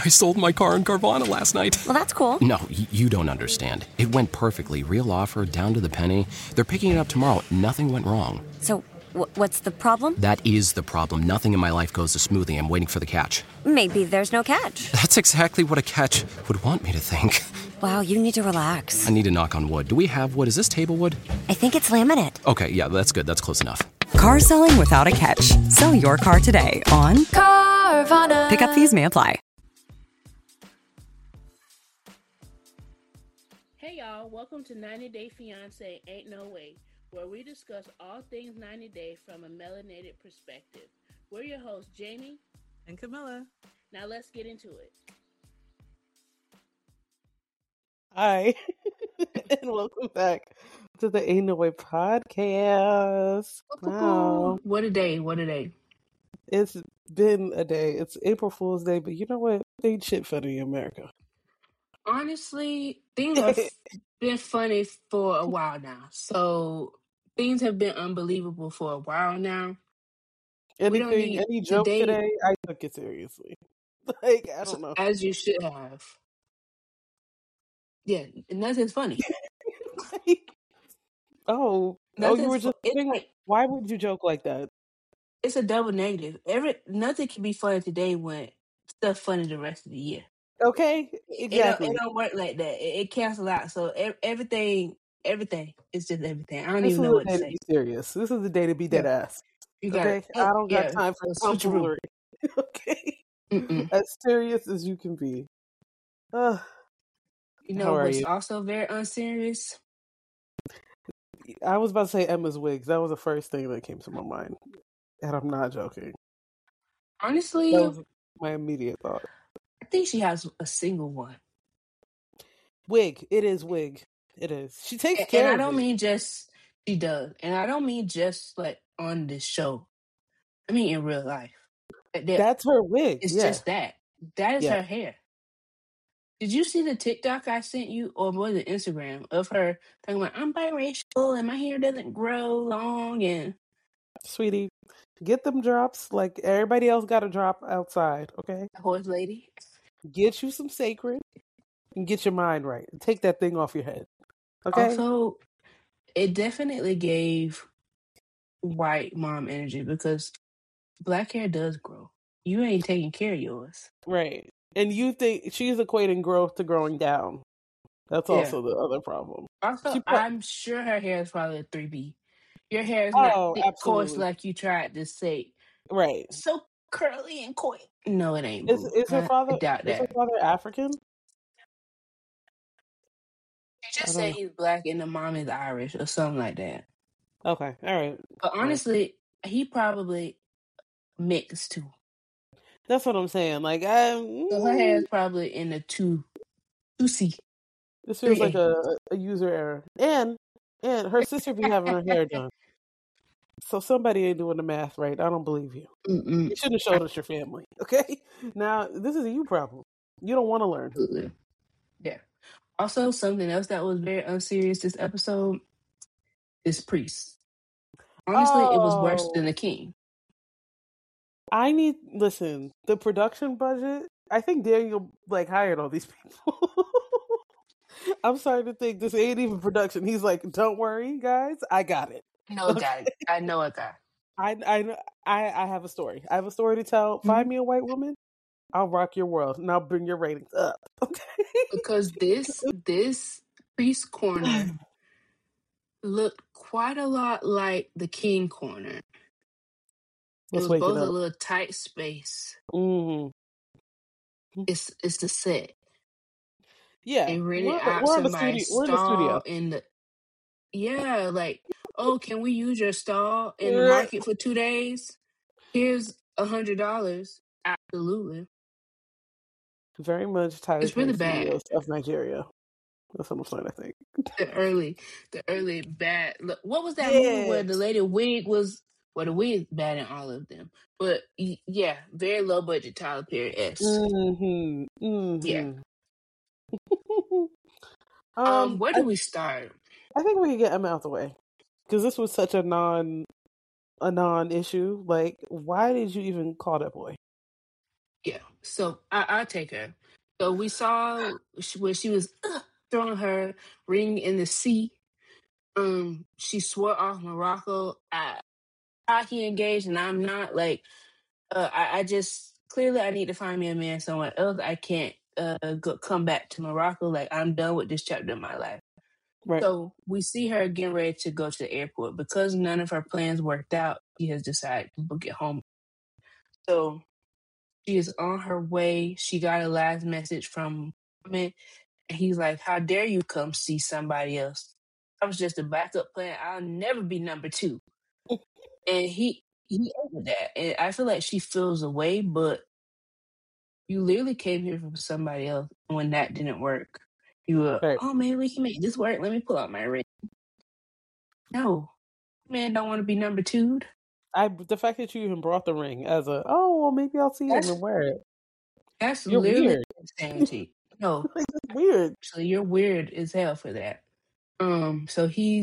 I sold my car in Carvana last night. Well, that's cool. No, you don't understand. It went perfectly. Real offer, down to the penny. They're picking it up tomorrow. Nothing went wrong. So, what's the problem? That is the problem. Nothing in my life goes as smoothly. I'm waiting for the catch. Maybe there's no catch. That's exactly what a catch would want me to think. Wow, you need to relax. I need to knock on wood. Do we have wood? Is this table wood? I think it's laminate. Okay, yeah, that's good. That's close enough. Car selling without a catch. Sell your car today on Carvana. Pickup fees may apply. Hey y'all, welcome to 90 Day Fiancé Ain't No Way, where we discuss all things 90 Day from a melanated perspective. We're your hosts, Jamie and Camilla. Now let's get into it. Hi, and welcome back to the Ain't No Way podcast. Wow. What a day. It's been a day. It's April Fool's Day, but you know what? Ain't shit funny in America. Honestly, things have been funny for a while now. So things have been unbelievable for a while now. Any joke today, I took it seriously. Like, I don't know. As you should have. Yeah, nothing's funny. You were just saying, like, why would you joke like that? It's a double negative. Nothing can be funny today when stuff funny the rest of the year. Okay, exactly. It don't work like that. It cancels out. So everything is just everything. I don't this even know what to say. This is the day to be serious. This is the day to be dead ass. Okay, I don't got time for tomfoolery. Okay, as serious as you can be. You know what's also very unserious? I was about to say Emma's wigs. That was the first thing that came to my mind. And I'm not joking. Honestly, that was my immediate thought. I think she has a single one. Wig. It is wig. It is. She takes care of it. And I don't mean just she does. And I don't mean just like on this show. I mean in real life. That's her wig. It's just that. That is her hair. Did you see the TikTok I sent you, or was it Instagram, of her talking about, I'm biracial and my hair doesn't grow long? And sweetie, get them drops like everybody else got a drop outside, okay? Horse lady. Get you some sacred and get your mind right. Take that thing off your head, okay? Also, it definitely gave white mom energy because black hair does grow. You ain't taking care of yours. Right. And you think she's equating growth to growing down. That's also the other problem. Also, I'm sure her hair is probably a 3B. Your hair is not thick, coarse like you tried to say. Right. So curly and coy. No, it ain't. Is her father? I doubt that. Is her father African? You just say he's black and the mom is Irish or something like that. Okay, all right. But honestly, he probably mixed too. That's what I'm saying. Like, so her hair is probably in the 2C. This feels like a user error. And her sister be having her hair done. So somebody ain't doing the math right. I don't believe you. You shouldn't have showed us your family. Okay? Now, this is a you problem. You don't want to learn. Yeah. Also, something else that was very unserious this episode is Priest. Honestly, it was worse than The King. Listen, the production budget, I think Daniel hired all these people. I'm sorry to think this ain't even production. He's like, don't worry, guys, I got it. No, guy. I know a guy. I have a story. I have a story to tell. Find me a white woman, I'll rock your world, and I'll bring your ratings up. Okay? Because this Priest corner looked quite a lot like the King corner. It was both a little tight space. Mm-hmm. It's the set. Yeah, they rented out somebody's stall in the. Yeah, like, oh, can we use your stall in the market for 2 days? Here's $100. Absolutely. Very much tied. It's really bad. Of Nigeria. That's what I'm saying. I think the early bad. Look, what was that movie where the lady wig was? Well, the wig is bad in all of them, but yeah, very low budget Tyler Perry-esque. Yeah. Where do we start? I think we can get Emma out the way because this was such a non-issue. Like, why did you even call that boy? Yeah. So I'll take her. So we saw where she was throwing her ring in the sea. She swore off Morocco. He engaged and I'm not. Like, I just clearly I need to find me a man somewhere else. I can't come back to Morocco. Like, I'm done with this chapter of my life. Right. So we see her getting ready to go to the airport because none of her plans worked out. She has decided to book it home. So she is on her way. She got a last message from him, and he's like, "How dare you come see somebody else? I was just a backup plan. I'll never be number 2." And he over that. And I feel like she feels away, but you literally came here for somebody else. When that didn't work, you were, Right. "Oh, maybe we can make this work. Let me pull out my ring." No, man, don't want to be number 2'd. The fact that you even brought the ring as well, maybe I'll see him and wear it. That's You're literally weird. insanity. No, Like, that's weird. So you're weird as hell for that. So he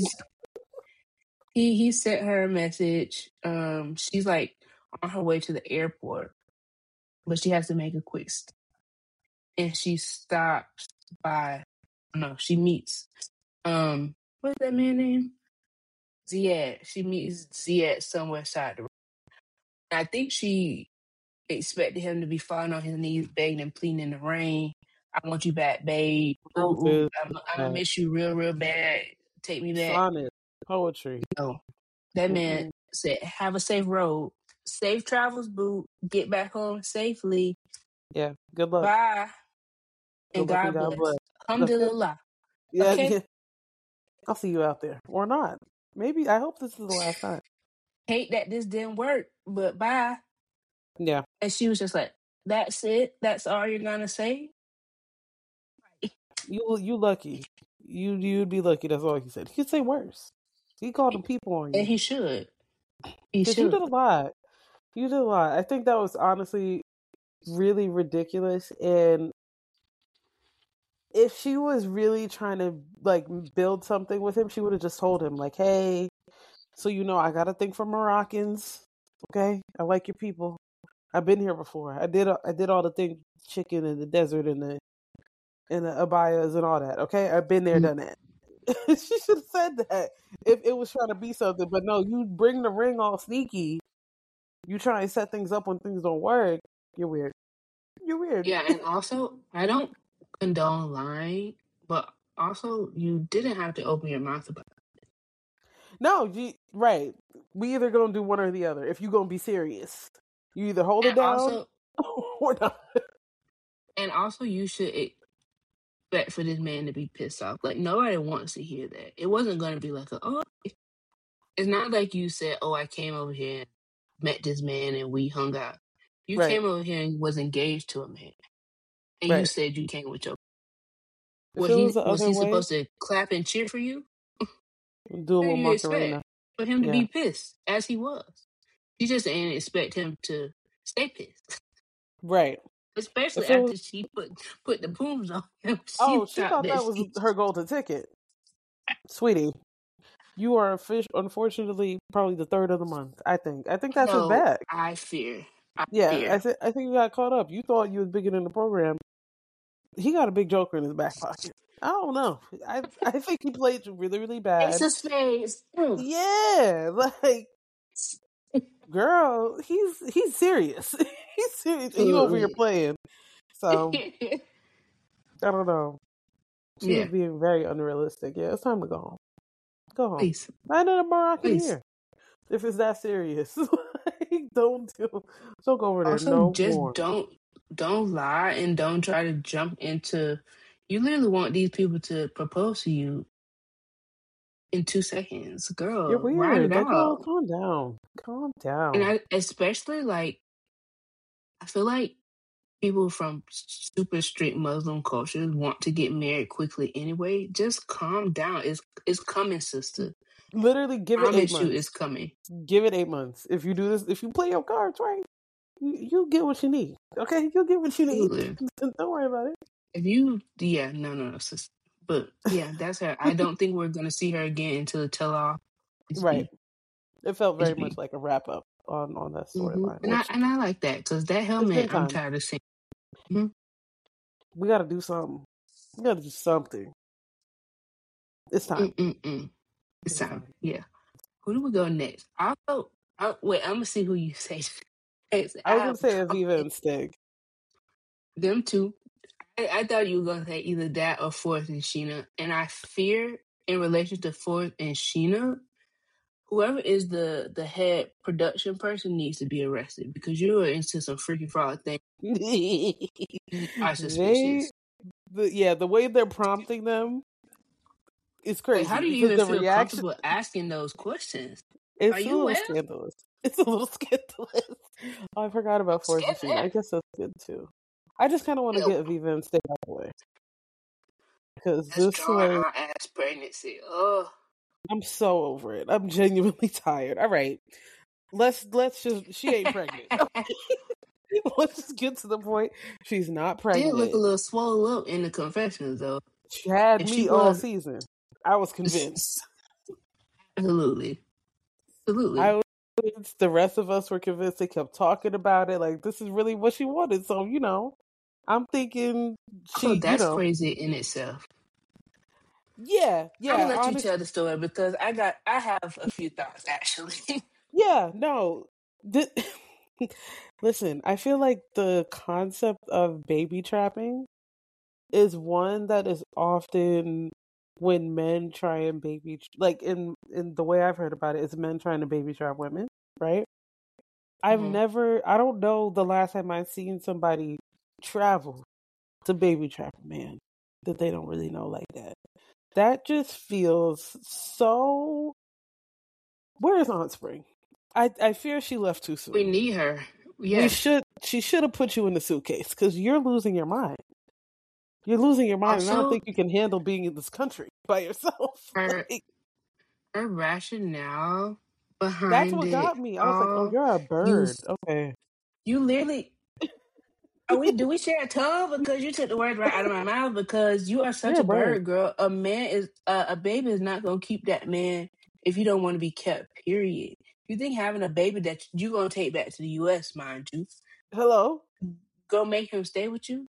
sent her a message. She's like on her way to the airport, but she has to make a quick stop. And she stops by. No, she meets. What's that man name? Ziad. She meets Ziad somewhere side the road. I think she expected him to be falling on his knees, begging and pleading in the rain. "I want you back, babe. Ooh, I'm gonna miss you real, real bad. Take me back." Sonnet, poetry. No, that man said, "Have a safe road, safe travels, boo. Get back home safely. Yeah, good luck. Bye, and God bless. Alhamdulillah." Yeah, okay? yeah. I'll see you out there, or not. Maybe. I hope this is the last time. Hate that this didn't work, but bye. Yeah. And she was just like, "That's it? That's all you're gonna say?" You lucky. You'd be lucky. That's all he said. He could say worse. He called them people on you. And he should. He should. You did a lot. You did a lot. I think that was honestly really ridiculous. And if she was really trying to like build something with him, she would have just told him like, "Hey, so I got a thing for Moroccans. Okay, I like your people. I've been here before. I did all the things, chicken in the desert and the abayas and all that. Okay, I've been there, done that." She should have said that if it was trying to be something. But no, you bring the ring all sneaky. You try and set things up when things don't work. You're weird. You're weird. Yeah, and also, I don't condone lying, but also, you didn't have to open your mouth about it. No, right. We either gonna do one or the other. If you gonna be serious, you either hold it down or not. And also, you should expect for this man to be pissed off. Like, nobody wants to hear that. It wasn't going to be like, it's not like you said, "Oh, I came over here and met this man and we hung out." You came over here and was engaged to a man. And you said you came with your... Was he supposed to clap and cheer for you? Do a little Macarena. For him to be pissed, as he was. You just didn't expect him to stay pissed. Right. Especially after she put the booms on him. She thought that was her golden ticket. Sweetie, you are unfortunately probably the third of the month. I think that's his bag. I fear. I think you got caught up. You thought you was bigger than the program. He got a big joker in his back pocket. I don't know. I think he played really, really bad. It's his face. Yeah, like, girl, he's serious. He's serious, and you over here playing. So I don't know. She's being very unrealistic. Yeah, it's time to go home. Go home. Please. Find a Moroccan here. If it's that serious, don't go over there. Also, just don't lie and don't try to jump into. You literally want these people to propose to you in 2 seconds, girl. You're weird. Ride it out. Calm down. Calm down. And especially I feel like people from super strict Muslim cultures want to get married quickly anyway. Just calm down. It's coming, sister. Literally, give it 8 months. It's coming. Give it 8 months. If you do this, if you play your cards right, you'll get what you need. Okay, you'll get what you need. Don't worry about it. If you, no, sister. But yeah, that's her. I don't think we're gonna see her again until the tell-off. Right. It felt very much like a wrap up on that storyline. And I like that because that helmet, I'm tired of seeing. Mm-hmm. We got to do something. We got to do something. It's time. It's time. Yeah. Who do we go next? Wait, I'm gonna see who you say. I was gonna say Aviva and Stig. Them two. I thought you were gonna say either that or Forrest and Sheena, and I fear in relation to Forrest and Sheena, whoever is the head production person needs to be arrested because you are into some freaky fraud things. I suspicious. The way they're prompting them is crazy. Wait, how do you even feel comfortable asking those questions? It's a little scandalous. It's a little scandalous. Oh, I forgot about Forrest and Sheena. I guess that's good too. I just kind of want to get Aviva and Stig out of the way because this was ass pregnancy. Oh, I'm so over it. I'm genuinely tired. All right, let's just. She ain't pregnant. Let's just get to the point. She's not pregnant. Did look a little swollen up in the confessions though. She had me all season. I was convinced. Absolutely. The rest of us were convinced. They kept talking about it. Like, this is really what she wanted. So, I'm thinking that's crazy in itself. Yeah. I'll let you tell the story because I have a few thoughts actually. Yeah, no. Listen, I feel like the concept of baby trapping is one that is often when men try and baby, like in the way I've heard about it, is men trying to baby trap women, right? I don't know the last time I've seen somebody travel to baby trap a man that they don't really know like that. That just feels so. Where is Aunt Spring? I fear she left too soon. We need her. Yeah. She should have put you in the suitcase because you're losing your mind. You're losing your mind, and I don't think you can handle being in this country by yourself. Her rationale behind that's what got me. I was like, "Oh, you're a bird." Okay. You literally. Do we share a tongue? Because you took the words right out of my mouth. Because you are such a bird, girl. A man is a baby is not gonna keep that man if you don't want to be kept. Period. You think having a baby that you gonna take back to the U.S., mind you? Hello. Go make him stay with you.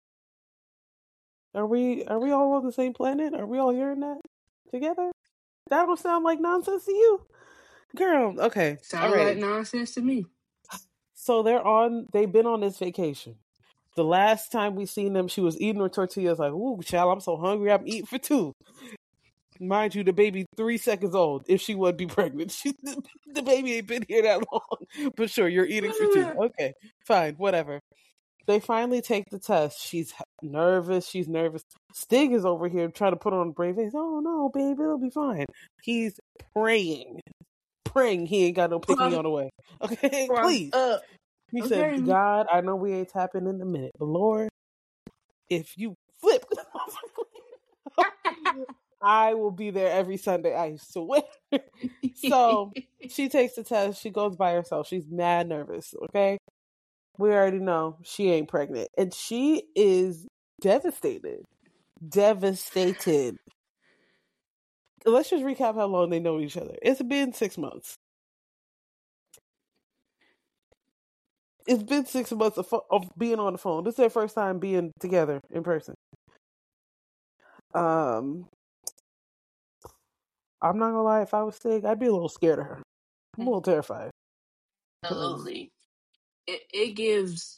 Are we all on the same planet? Are we all hearing that together? That don't sound like nonsense to you, girl. Okay, sounds like nonsense to me. So they've been on this vacation. The last time we seen them, she was eating her tortillas like, ooh, child, I'm so hungry, I'm eating for two. Mind you, the baby 3 seconds old, if she would be pregnant. The baby ain't been here that long. But sure, you're eating for two. Okay, fine, whatever. They finally take the test. She's nervous. Stig is over here trying to put on a brave face. Oh, no, baby, it'll be fine. He's praying he ain't got no picking on the way. Okay, please. He said, God, I know we ain't tapping in a minute, but Lord, if you flip, I will be there every Sunday, I swear. So she takes the test. She goes by herself. She's mad nervous, okay? We already know she ain't pregnant. And she is devastated. Devastated. Let's just recap how long they know each other. It's been 6 months. It's been 6 months of being on the phone. This is their first time being together in person. I'm not gonna lie, if I was Stig, I'd be a little scared of her. I'm a little terrified. Absolutely. It gives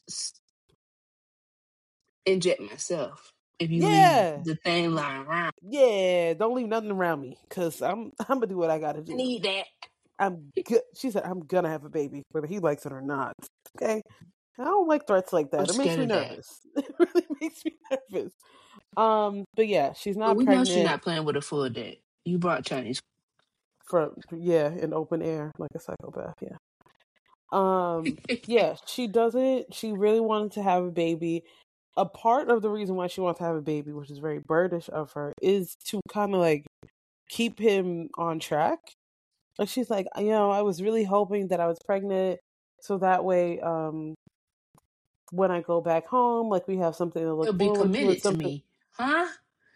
inject myself if you leave the thing lying around. Yeah, don't leave nothing around me because I'm gonna do what I gotta do. I need that. She said, I'm gonna have a baby, whether he likes it or not. Okay? I don't like threats like that. It makes me nervous. It really makes me nervous. But yeah, she's not pregnant. We know she's not playing with a full deck. You brought Chinese. In open air, like a psychopath, yeah. Yeah, she really wanted to have a baby. A part of the reason why she wants to have a baby, which is very birdish of her, is to kind of like keep him on track. Like she's like, I was really hoping that I was pregnant so that way when I go back home, like we have something to look forward to. You'll be committed to me. Huh?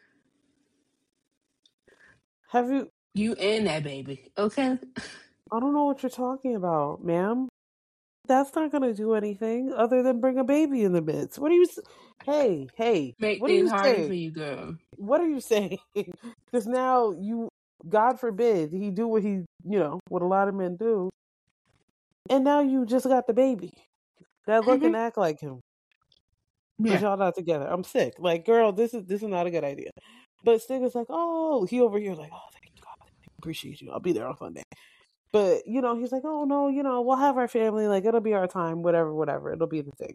Have you and that baby, okay? I don't know what you're talking about, ma'am. that's not going to do anything other than bring a baby in the midst. What are you? Hey, make what are you things harder saying? for you, girl. What are you saying? Because now God forbid, he do what he, what a lot of men do, and now you just got the baby that look and act like him. But y'all not together. I'm sick. Like, girl, this is not a good idea. But Stigga's like, oh, he over here like, oh, thank you, God, appreciate you. I'll be there on Sunday. But he's like, oh no, we'll have our family. Like, it'll be our time. Whatever. It'll be the thing.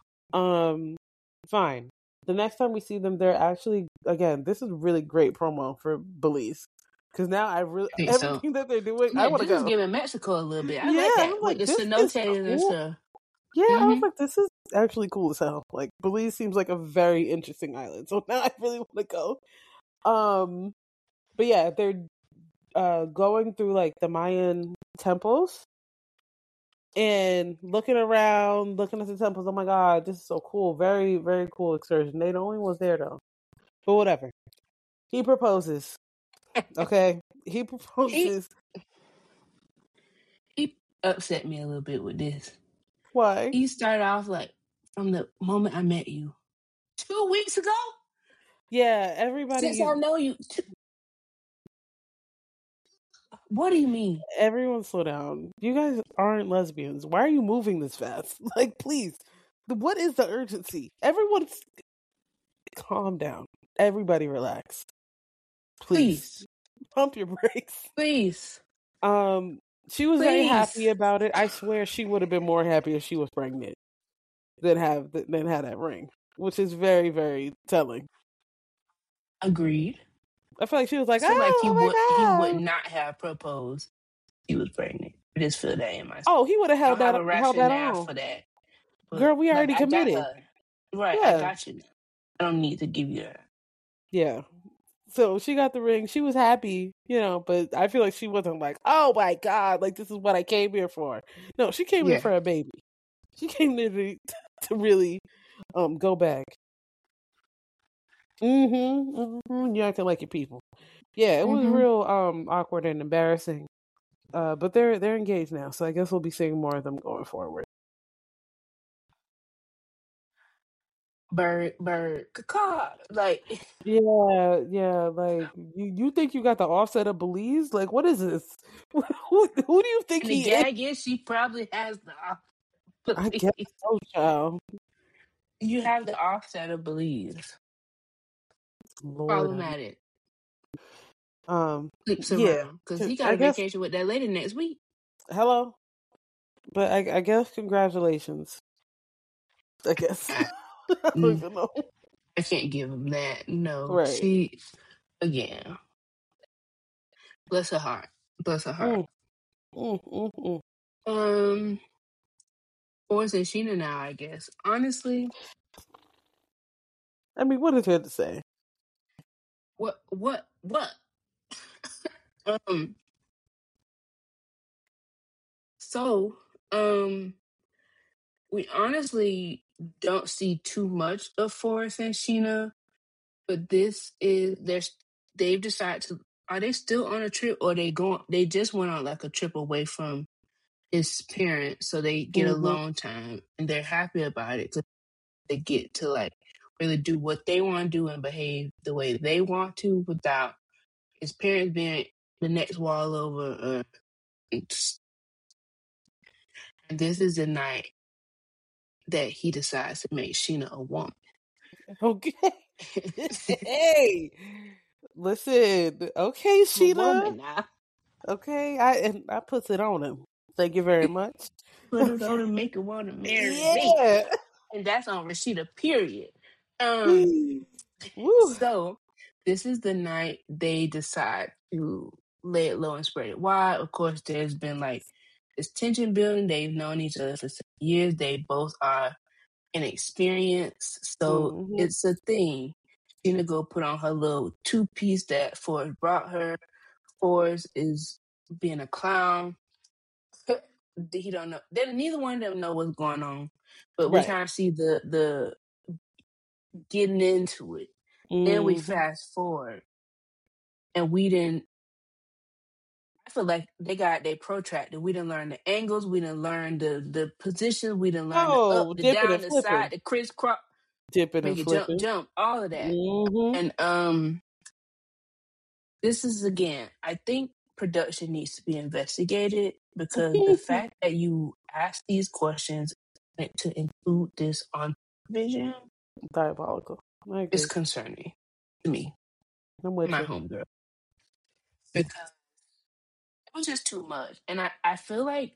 Fine. The next time we see them, they're actually, again, this is really great promo for Belize. Because now everything that they're doing, I want to go. This is giving Mexico a little bit. I like that. I'm like, with the cenotes and stuff. Yeah, I was like, this is actually cool as hell. Like, Belize seems like a very interesting island. So now I really want to go. But yeah, they're going through like the Mayan temples and looking around, looking at the temples. Oh my God, this is so cool. Very, very cool excursion. They the only ones there though. But whatever. He proposes. Okay? He proposes. He upset me a little bit with this. Why? He started off like, from the moment I met you 2 weeks ago. Yeah, everybody. Since I know you. What do you mean? Everyone slow down. You guys aren't lesbians. Why are you moving this fast? Like, please. What is the urgency? Everyone's calm down. Everybody relax. Please. Pump your brakes. Please. She was very happy about it. I swear she would have been more happy if she was pregnant than have that ring, which is very, very telling. Agreed. I feel like she was like, he would not have proposed. He was pregnant. I just feel that in myself. Oh, he would have held that on for that. But, girl, we already committed. Right, yeah. I got you. I don't need to give you that. Yeah. So she got the ring. She was happy, but I feel like she wasn't like, oh my God, like this is what I came here for. No, she came here for a baby. She came there to really go back. You acting like your people. Yeah, it was real awkward and embarrassing. But they're engaged now, so I guess we'll be seeing more of them going forward. Bird, caw, like yeah, like you think you got the offset of Belize? Like, what is this? Who do you think he is? The gag is she probably has the offset. I guess so, child. You have the offset of Belize. Lord, problematic. Sleeps yeah, around because he got a vacation with that lady next week. Hello, but I guess congratulations. I guess. I don't even know. I can't give him that. No, right. She again. Bless her heart. Bless her heart. Forrest and Sheena now, I guess. Honestly, I mean, what is there to say? What? So, we honestly don't see too much of Forrest and Sheena, but they've decided to. Are they still on a trip, or they just went on like a trip away from his parents, so they get alone time, and they're happy about it because they get to like really do what they want to do and behave the way they want to without his parents being the next wall over. And this is the night that he decides to make Sheena a woman. Okay. Hey, listen. Okay, Sheena. Okay, I put it on him. Thank you very much. Put it on and make him want to marry me. And that's on Rashida, period. So this is the night they decide to lay it low and spread it wide. Of course, there's been like this tension building. They've known each other for 7 years. They both are inexperienced. So it's a thing. Sheena go put on her little 2-piece that Forrest brought her. Forrest is being a clown. He don't know. Neither one of them know what's going on. But we kind of see the getting into it. Then we fast forward. And I feel like they got their protractor. We didn't learn the angles. We didn't learn the position. We didn't learn the up, the dipping down, and the flipping. side, the crisscross. Dipping Make and it flipping. jump, all of that. Mm-hmm. And this is, again, I think production needs to be investigated, because the fact that you ask these questions to include this on television, diabolical. I agree. It's concerning to me. I'm with my you. homegirl, because it was just too much. And I feel like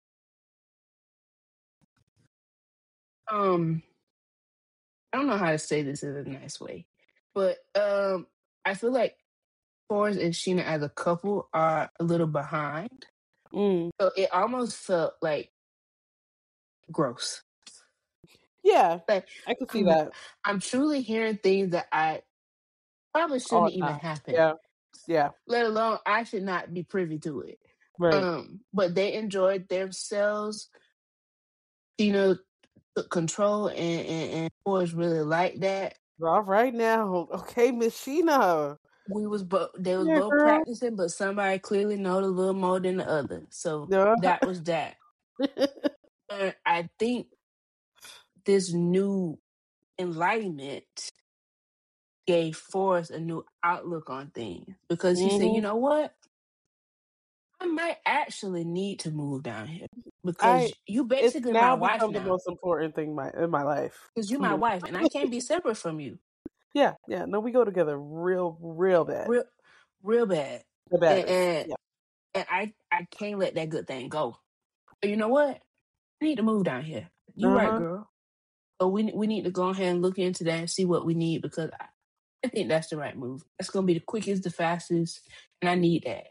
I don't know how to say this in a nice way, but I feel like Forrest and Sheena as a couple are a little behind. So it almost felt like gross. Yeah, like, I can see that. I'm truly hearing things that I probably shouldn't even happen. Yeah. Let alone I should not be privy to it. Right. But they enjoyed themselves. Sheena took control, and Forrest really liked that. All right now, okay, Miss Sheena. They was both practicing, but somebody clearly knowed a little more than the other. So that was that. I think this new enlightenment gave Forrest a new outlook on things, because he said, you know what? I might actually need to move down here, because you basically my wife now. It's now become the most important thing in my life. Because you're my wife, and I can't be separate from you. Yeah. No, we go together real bad. Real bad. The baddest. And I can't let that good thing go. But you know what? I need to move down here. You're right, girl. So we need to go ahead and look into that and see what we need, because I think that's the right move. That's going to be the quickest, the fastest, and I need that.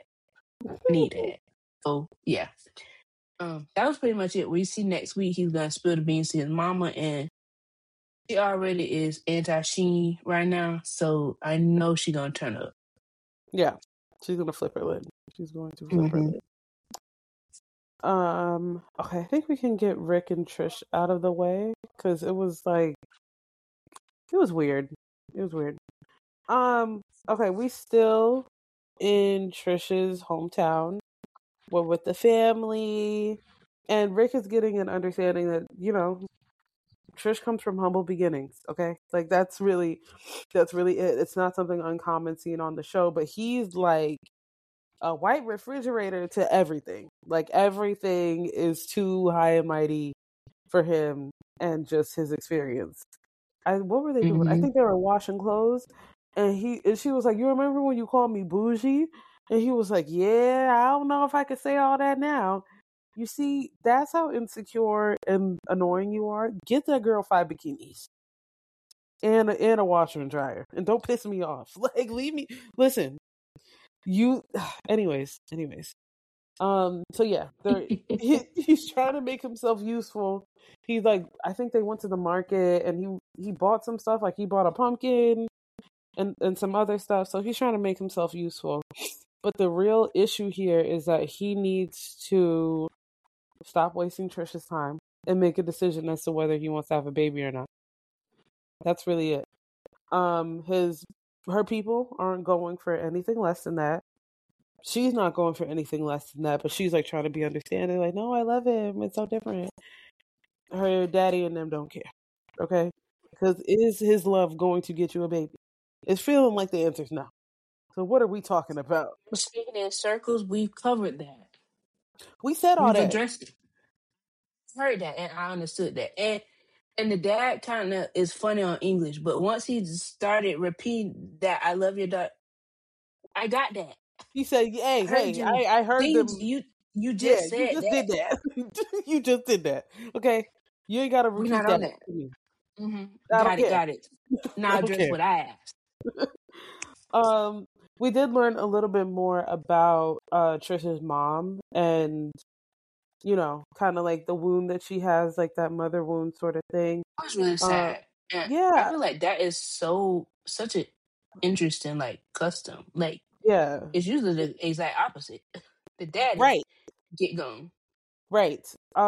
So, yeah. That was pretty much it. We see next week he's going to spill the beans to his mama, and she already is anti-Sheen right now, so I know she's going to turn up. Yeah. She's going to flip her lid. She's going to flip her lid. Okay, I think we can get Rick and Trish out of the way, because it was weird. It was weird. Okay, we still in Trish's hometown. We're with the family, and Rick is getting an understanding that, Trish comes from humble beginnings. Okay, like that's really it. It's not something uncommon seen on the show, but he's like a white refrigerator to everything. Like everything is too high and mighty for him, and just his experience. What were they doing? I think they were washing clothes, and she was like, "You remember when you called me bougie?" And he was like, "Yeah, I don't know if I could say all that now." You see, that's how insecure and annoying you are. Get that girl 5 bikinis and a washer and dryer, and don't piss me off. Like, leave me. Listen, anyways. So yeah, he's trying to make himself useful. He's like, I think they went to the market and he bought some stuff. Like he bought a pumpkin and some other stuff. So he's trying to make himself useful. But the real issue here is that he needs to stop wasting Trish's time and make a decision as to whether he wants to have a baby or not. That's really it. Her people aren't going for anything less than that. She's not going for anything less than that, but she's like trying to be understanding, like, no, I love him. It's so different. Her daddy and them don't care. Okay? Because is his love going to get you a baby? It's feeling like the answer's no. So what are we talking about? Speaking in circles, we've covered that. We said all that. We've addressed it. I heard that, and I understood that. And the dad kind of is funny on English, but once he started repeating that, I love your daughter, I got that. He said, "Hey, I heard them." You just said you just did that. You just did that. Okay, you ain't got to repeat that. Got it. Now address what I asked. We did learn a little bit more about Trish's mom, and kind of like the wound that she has, like that mother wound sort of thing. That was really sad. I feel like that is such an interesting like custom. Like, it's usually the exact opposite. The daddy get gone. Right.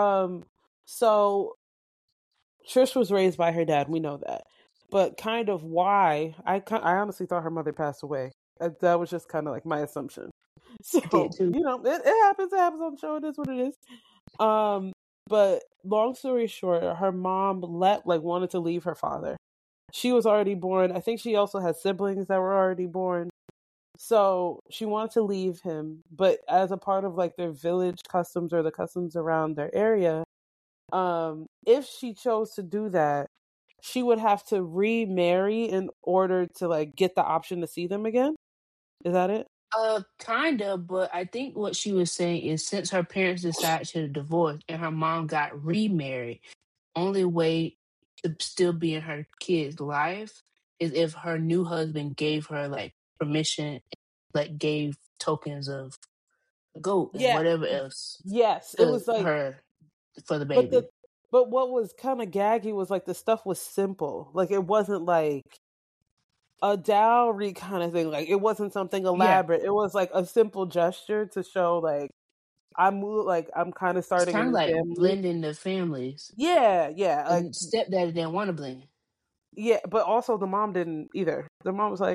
So Trish was raised by her dad. We know that, but kind of why I honestly thought her mother passed away. That was just kind of like my assumption. So, I did too. It happens. It happens on the show. It is what it is. But long story short, her mom wanted to leave her father. She was already born. I think she also had siblings that were already born. So she wanted to leave him, but as a part of like their village customs or the customs around their area, if she chose to do that, she would have to remarry in order to like get the option to see them again. Is that it? Kind of, but I think what she was saying is since her parents decided to divorce and her mom got remarried, only way to still be in her kid's life is if her new husband gave her like permission, like gave tokens of goat and whatever else. Yes, it was like her for the baby. But what was kind of gaggy was like the stuff was simple. Like it wasn't like a dowry kind of thing. Like it wasn't something elaborate. Yeah. It was like a simple gesture to show like I'm kind of starting. It's kind of like family. Blending the families. Yeah. Like stepdaddy didn't want to blend. Yeah, but also the mom didn't either. The mom was like,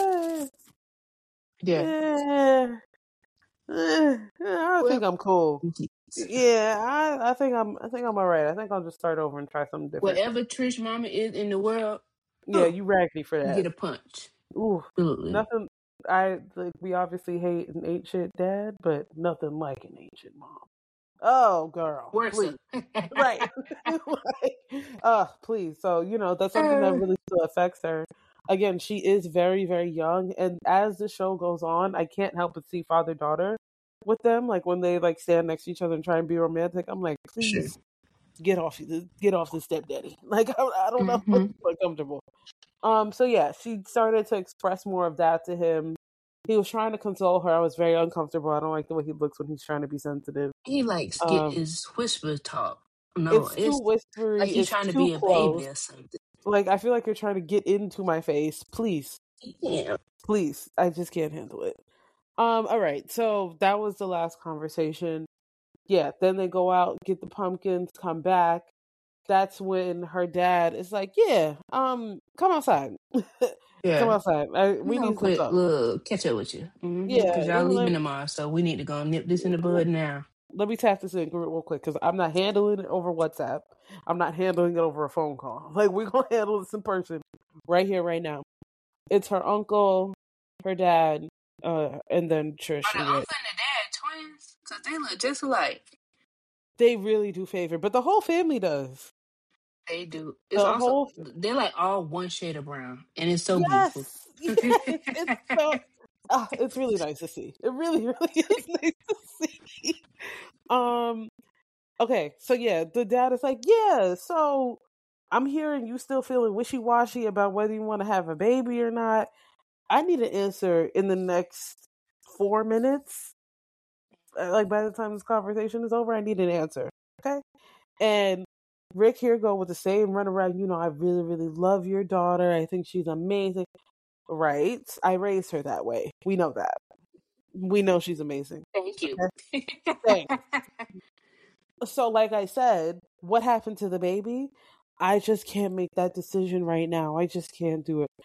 I think I'm cool. Yeah, I think I'm all right. I think I'll just start over and try something different. Whatever Trish mama is in the world, you raggedy for that. Get a punch. Ooh, nothing. We obviously hate an ancient dad, but nothing like an ancient mom. Oh, girl, please. Right? Please. So that's something that really still affects her. Again, she is very, very young, and as the show goes on, I can't help but see father-daughter with them. Like when they like stand next to each other and try and be romantic, I'm like, please get off the stepdaddy. Like I don't know, it's uncomfortable. So yeah, she started to express more of that to him. He was trying to console her. I was very uncomfortable. I don't like the way he looks when he's trying to be sensitive. He likes get his whisper talk. No, it's too whispery. Like he's trying to be a baby or something. Like I feel like you're trying to get into my face. Please. Yeah. Please. I just can't handle it. All right. So that was the last conversation. Yeah. Then they go out, get the pumpkins, come back. That's when her dad is like, yeah, come outside. Yeah. Come outside. We need quick little catch up with you. Mm-hmm. Yeah. Because y'all leaving tomorrow, so we need to go nip this in the bud now. Let me tap this in real quick because I'm not handling it over WhatsApp. I'm not handling it over a phone call. Like, we're going to handle this in person right here, right now. It's her uncle, her dad, and then Trish. Are the uncle and the dad twins? Because they look just alike. They really do favor, but the whole family does. They do. They're like all one shade of brown, and it's so beautiful. It's really nice to see. It really, really is nice to see. Okay, so yeah, the dad is like, yeah, so I'm hearing you still feeling wishy-washy about whether you want to have a baby or not. I need an answer in the next 4 minutes. Like by the time this conversation is over, I need an answer. Okay? And Rick here go with the same runaround, I really, really love your daughter. I think she's amazing. Right? I raised her that way. We know that. We know she's amazing. Thank you. Thanks. So like I said, what happened to the baby? I just can't make that decision right now. I just can't do it.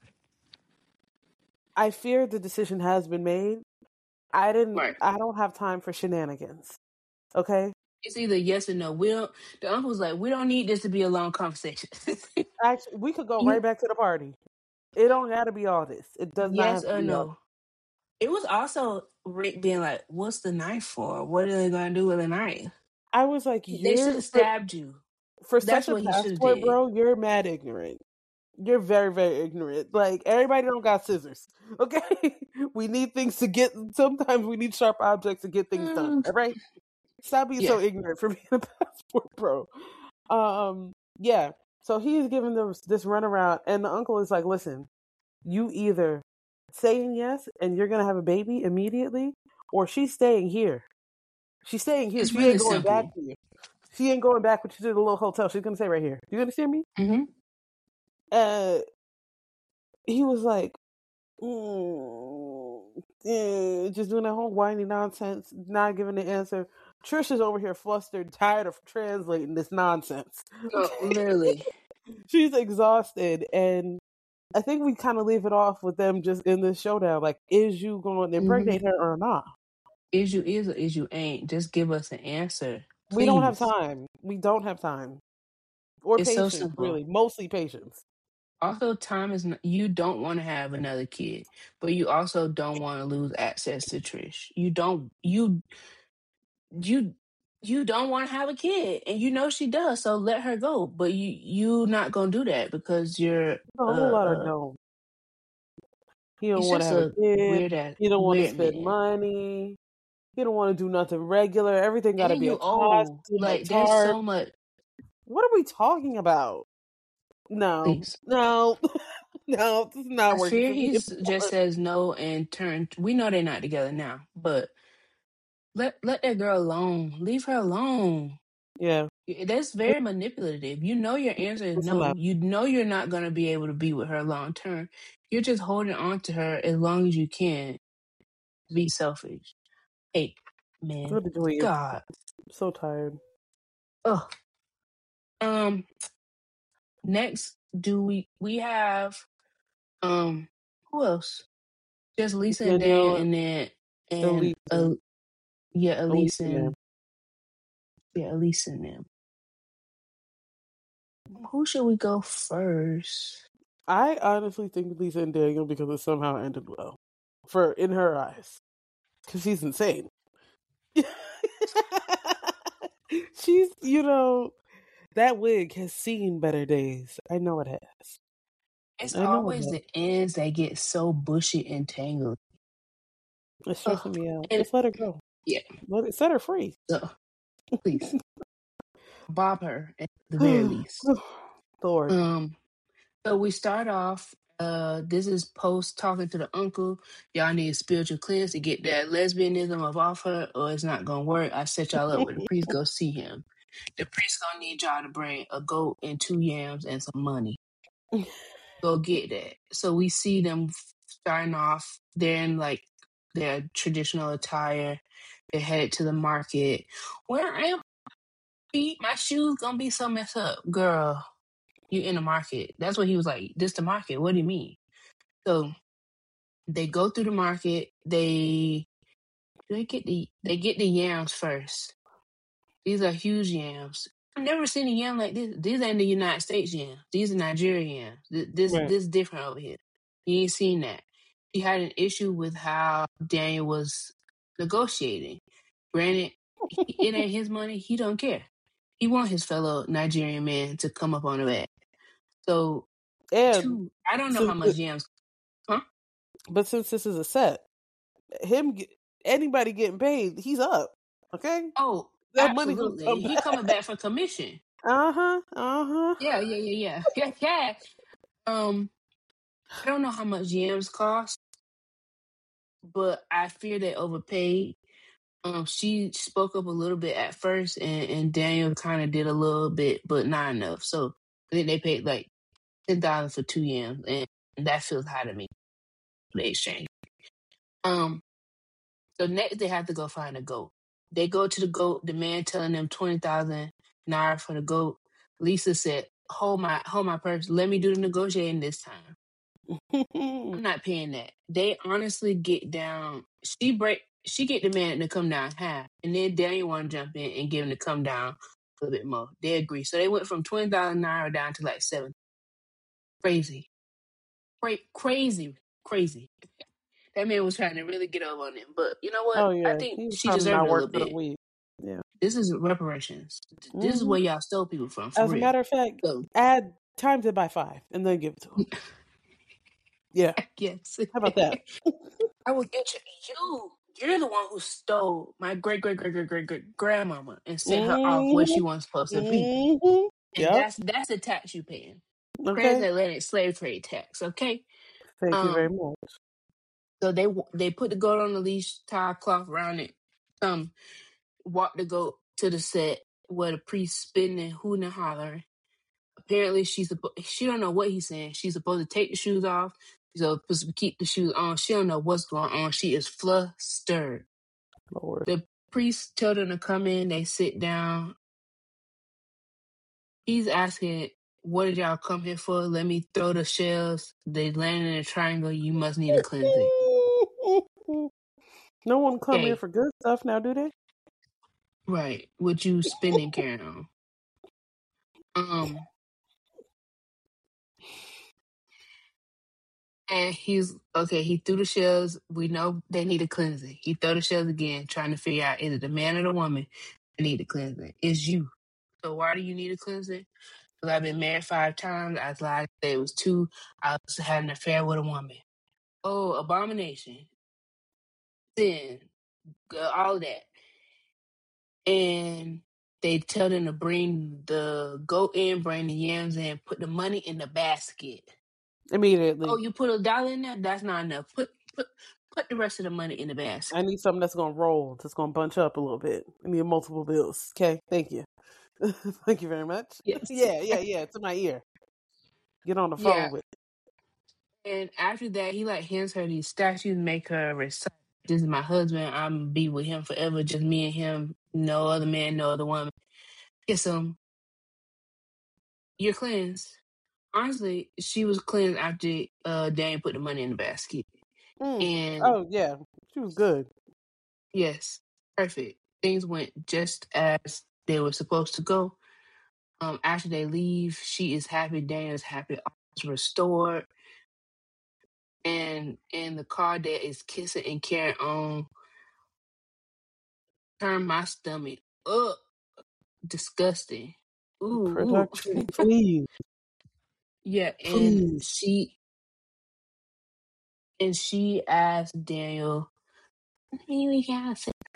I fear the decision has been made. I don't have time for shenanigans. Okay? It's either yes or no. The uncle's like, we don't need this to be a long conversation. Actually, we could go right back to the party. It don't got to be all this. It does not have to be or no. It was also Rick being like, what's the knife for? What are they going to do with a knife? I was like, they should have stabbed you. For such a passport, bro, you're mad ignorant. You're very, very ignorant. Like, everybody don't got scissors. Okay? We need things to get... Sometimes we need sharp objects to get things done. All right? Stop being so ignorant for being a passport, bro. Yeah. So he's giving this runaround, and the uncle is like, listen, you either saying yes, and you're going to have a baby immediately, or she's staying here. She's staying here. She ain't going back to you. She ain't going back with you to the little hotel. She's going to stay right here. You understand me? Mm-hmm. He was like, just doing that whole whiny nonsense, not giving the answer. Trish is over here flustered, tired of translating this nonsense. Oh, literally. She's exhausted, and I think we kind of leave it off with them just in this showdown. Like, is you going to impregnate her or not? Is you is or is you ain't? Just give us an answer. Please. We don't have time. We don't have time. Or it's patience, so simple. really. Mostly patience. Also, time is not, you don't want to have another kid, but you also don't want to lose access to Trish. You don't want to have a kid, and you know she does. So let her go. But you not gonna do that because you're a whole lot of don't. He don't want to have a kid. He don't want to spend money. He don't want to do nothing regular. Everything got to be a costume. Like there's so much. What are we talking about? No, please. No, this is not working. I fear he just says no and turn. We know they're not together now, but let that girl alone. Leave her alone. Yeah, that's very manipulative. You know your answer is no. You know you're not going to be able to be with her long term. You're just holding on to her as long as you can. Be selfish. Hey, man. God, I'm so tired. Ugh. Next, we have who else? Just Lisa and Daniel, and then Elise and Elise and them. Who should we go first? I honestly think Lisa and Daniel because it somehow ended well, in her eyes, because she's insane. She's, that wig has seen better days. I know it has. It's always the ends that get so bushy and tangled. It's stressing me out. Just let her go. Yeah. Set her free. So, please. Bob her at the very least. Lord. So we start off, this is post talking to the uncle. Y'all need a spiritual cleanse to get that lesbianism off her, or it's not going to work. I set y'all up with the priest. Go see him. The priest going to need y'all to bring a goat and 2 yams and some money. Go get that. So we see them starting off. They're in like their traditional attire. They're headed to the market. Where I am, my shoes going to be so messed up. Girl, you in the market. That's what he was like. This the market. What do you mean? So they go through the market. They get the yams first. These are huge yams. I've never seen a yam like this. These ain't the United States yams. These are Nigerian yams. This is different over here. You ain't seen that. He had an issue with how Daniel was negotiating. Granted, it ain't his money. He don't care. He want his fellow Nigerian man to come up on the back. So, I don't know how much yams. Huh? But since this is a set, anybody getting paid, he's up. Okay. Oh, that absolutely. Money he coming back for commission. Yeah. I don't know how much yams cost, but I fear they overpaid. She spoke up a little bit at first, and Daniel kind of did a little bit, but not enough. So I think they paid like $10 for 2 yams, and that feels high to me. The exchange. So next they have to go find a goat. They go to the goat. The man telling them 20,000 naira for the goat. Lisa said, "Hold my purse. Let me do the negotiating this time. I'm not paying that." They honestly get down. She get the man to come down half, and then Daniel want to jump in and give him to come down a little bit more. They agree. So they went from 20,000 naira down to like 7. Crazy. Crazy. That man was trying to really get over on him. But you know what? Oh, yeah. I think she deserved it a little bit. Yeah. This is reparations. Mm-hmm. This is where y'all stole people from. As a matter of fact, times it by 5 and then give it to him. Yeah. Yes. How about that? I will get you. You're the one who stole my great grandmama and sent her off where she wasn't supposed to be. And that's the tax you paying. Okay. Transatlantic slave trade tax. Okay. Thank you very much. So they put the goat on the leash, tie a cloth around it, walk the goat to the set where the priest spitting and hooting and hollering. Apparently she don't know what he's saying. She's supposed to take the shoes off. She's supposed to keep the shoes on. She don't know what's going on. She is flustered. Lord. The priest told them to come in. They sit down. He's asking what did y'all come here for? Let me throw the shells. They land in a triangle. You must need to cleanse it. No one come here for good stuff now, do they? Right. What you spending, Karen, on? And he threw the shells. We know they need to cleanse it. He threw the shells again, trying to figure out is it the man or the woman that need to cleanse it. It's you. So why do you need to cleanse it? Because I've been married 5 times. I lied. It was 2. I was had an affair with a woman. Oh, abomination. Sin. All of that. And they tell them to bring the goat in, bring the yams in, put the money in the basket. Immediately. Oh, you put $1 in there? That's not enough. Put the rest of the money in the basket. I need something that's gonna roll, that's gonna bunch up a little bit. I need multiple bills. Okay, thank you. Thank you very much. Yes. Yeah. To my ear. Get on the phone with it. And after that, he hands her these statues, make her recite, "This is my husband. I'm gonna be with him forever. Just me and him. No other man, no other woman." Kiss him. You're cleansed. Honestly, she was cleansed after Daniel put the money in the basket. And she was good. Yes, perfect. Things went just as they were supposed to go. After they leave, she is happy. Daniel is happy. All is restored. And in the car, there is kissing and carrying on. Turn my stomach up. Disgusting. Ooh. Production, please. Yeah, and she asked Daniel, "We got